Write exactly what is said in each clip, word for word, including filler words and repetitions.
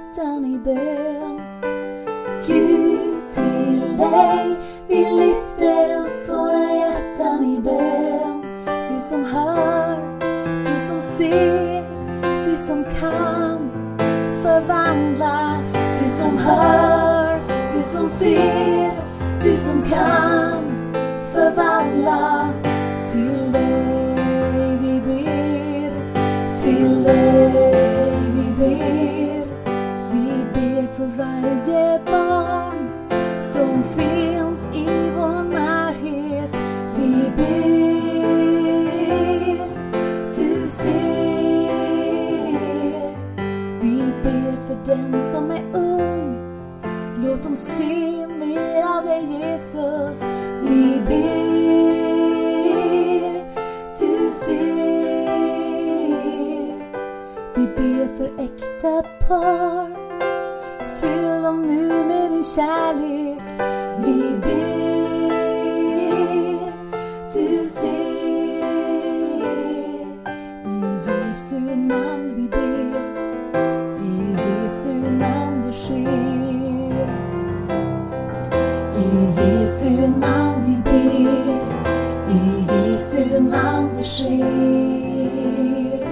hjärtan i bön. Gud, till dig vi lyfter upp våra hjärtan i bön. Du som hör, du som ser, du som kan förvandla. Du som hör, du som ser, du som kan förvandla. Till dig vi ber, till dig vi ber. Vi ber för varje barn som finns i vår närhet. Vi ber, du ser. Vi ber för den som är ung. Låt dem se mer av dig, Jesus. Vi ber, du ser. Vi ber för äkta par. Fyll dem nu med din kärlek. Vi ber, du ser. I Jesu namn vi ber. I Jesu namn det sker. I Jesu namn vi ber. I Jesu namn det sker.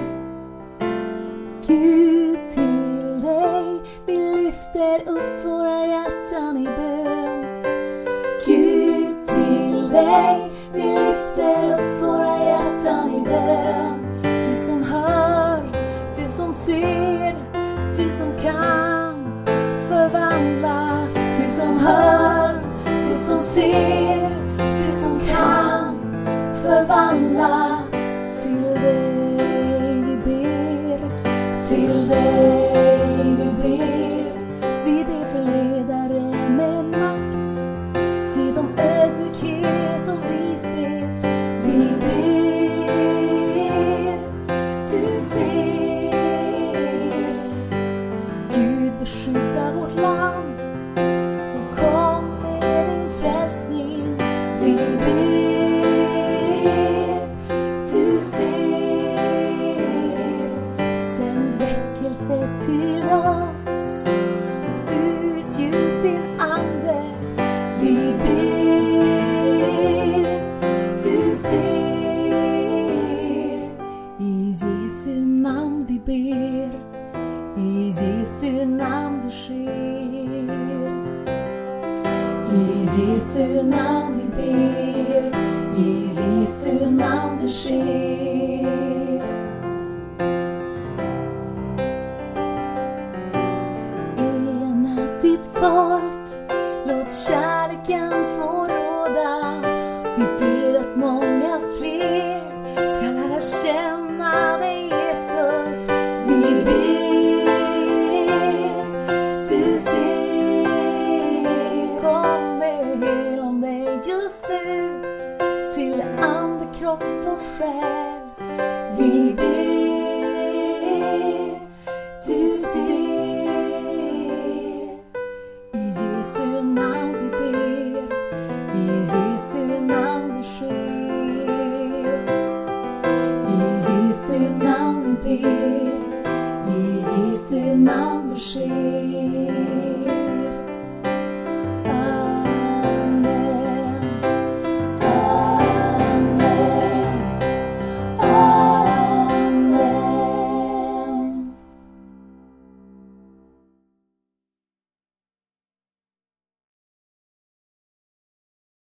Gud, till dig vi lyfter upp våra hjärtan i bön. Gud, till dig vi lyfter upp våra hjärtan i bön. Du som hör, du som ser, du som kan förvandla. Du som hör, du som ser, du som kan förvandla. Till dig vi ber, till dig vi ber. Vi ber för ledare med makt. Ge dem ödmjukhet och vishet. Vi ber, du ser. Gud, beskydda vårt land och kom med din frälsning. Vi ber, du ser. Sänd väckelse till oss och utgjut din ande. Vi ber, du ser. I Jesu namn vi ber. I Jesu namn det sker. I Jesu namn vi ber. I Jesu namn det sker. Ena ditt folk, låt kärleken få råda. Vi ber att många fler ska lära känna dig, Jesus. Vi ber, du ser. Kom med helande just nu till ande, kropp och själ. Vi ber, du ser. I Jesu namn vi ber. I Jesu namn det sker. I Jesu namn vi ber. I Jesu namn det sker.